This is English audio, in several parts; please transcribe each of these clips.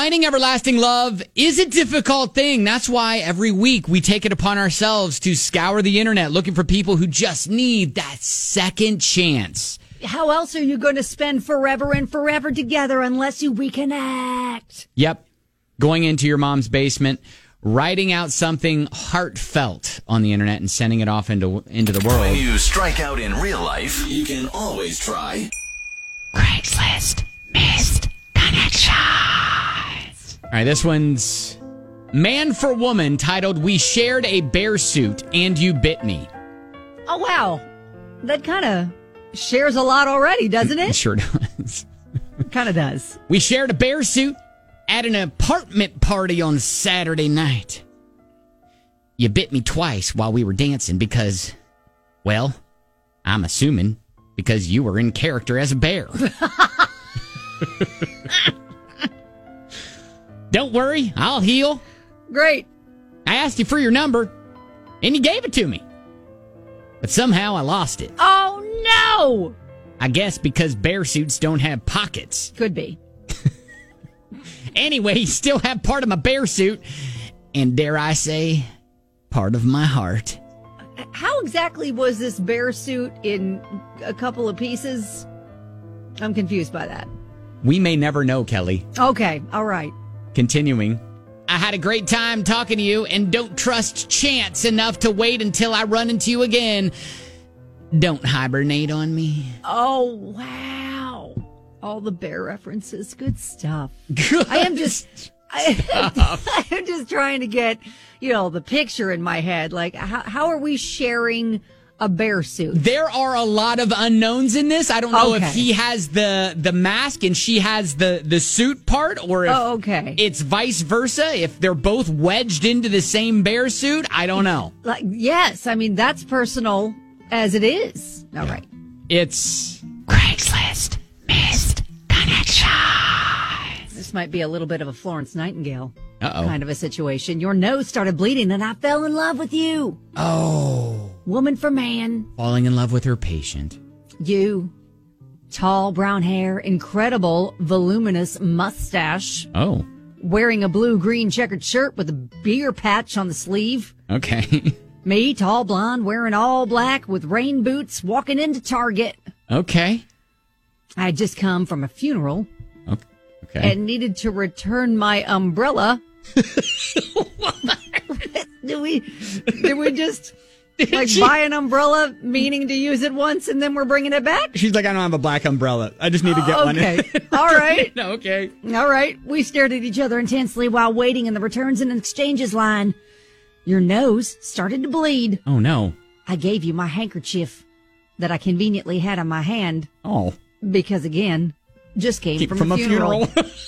Finding everlasting love is a difficult thing. That's why every week we take it upon ourselves to scour the internet looking for people who just need that second chance. How else are you going to spend forever and forever together unless you reconnect? Yep. Going into your mom's basement, writing out something heartfelt on the internet and sending it off into the world. When you strike out in real life, you can always try Craigslist Missed Connection. All right, this one's Man for Woman, titled We Shared a Bear Suit and You Bit Me. Oh, wow. That kind of shares a lot already, doesn't it? It sure does. Kind of does. We shared a bear suit at an apartment party on Saturday night. You bit me twice while we were dancing because, well, I'm assuming because you were in character as a bear. Don't worry, I'll heal. Great. I asked you for your number, and you gave it to me. But somehow I lost it. Oh, no! I guess because bear suits don't have pockets. Could be. Anyway, you still have part of my bear suit, and dare I say, part of my heart. How exactly was this bear suit in a couple of pieces? I'm confused by that. We may never know, Kelly. Okay, all right. Continuing. I had a great time talking to you and don't trust chance enough to wait until I run into you again. Don't hibernate on me. Oh, wow. All the bear references. Good stuff. Good I am just trying to get, the picture in my head. Like, how are we sharing a bear suit? There are a lot of unknowns in this. I don't know Okay. if he has the mask and she has the suit part, or if it's vice versa. If they're both wedged into the same bear suit, I don't know. Yes, I mean, that's personal as it is. All right. It's Craigslist Missed Connection. This might be a little bit of a Florence Nightingale kind of a situation. Your nose started bleeding and I fell in love with you. Oh. Woman for man. Falling in love with her patient. You. Tall brown hair, incredible voluminous mustache. Oh. Wearing a blue-green checkered shirt with a beer patch on the sleeve. Okay. Me, tall blonde, wearing all black with rain boots, walking into Target. Okay. I had just come from a funeral. Okay. And needed to return my umbrella. Did we just buy an umbrella, meaning to use it once, and then we're bringing it back? She's like, I don't have a black umbrella. I just need to get one. Okay. All right. Okay. All right. We stared at each other intensely while waiting in the returns and exchanges line. Your nose started to bleed. Oh, no. I gave you my handkerchief that I conveniently had on my hand. Oh. Because, again, just came from a funeral.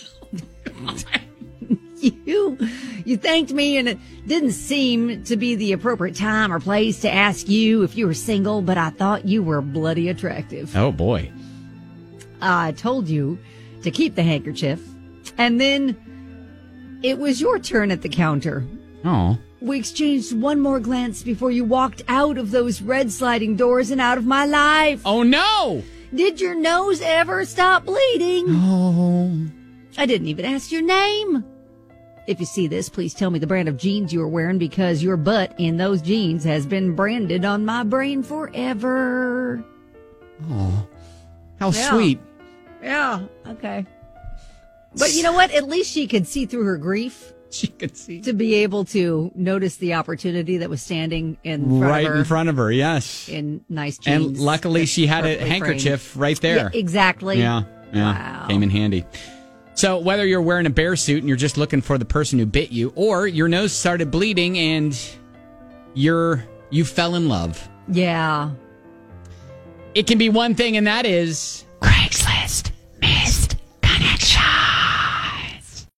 You thanked me, and it didn't seem to be the appropriate time or place to ask you if you were single, but I thought you were bloody attractive. Oh, boy. I told you to keep the handkerchief, and then it was your turn at the counter. Oh. We exchanged one more glance before you walked out of those red sliding doors and out of my life. Oh, no! Did your nose ever stop bleeding? Oh. I didn't even ask your name. If you see this, please tell me the brand of jeans you were wearing, because your butt in those jeans has been branded on my brain forever. Oh. How sweet. Yeah, okay. But you know what? At least she could see through her grief. She could see. To be able to notice the opportunity that was standing in front of her. Right in front of her, yes. In nice jeans. And luckily she had a handkerchief right there. Yeah, exactly. Yeah. Wow. Came in handy. So whether you're wearing a bear suit and you're just looking for the person who bit you, or your nose started bleeding and you fell in love. Yeah. It can be one thing, and that is Craigslist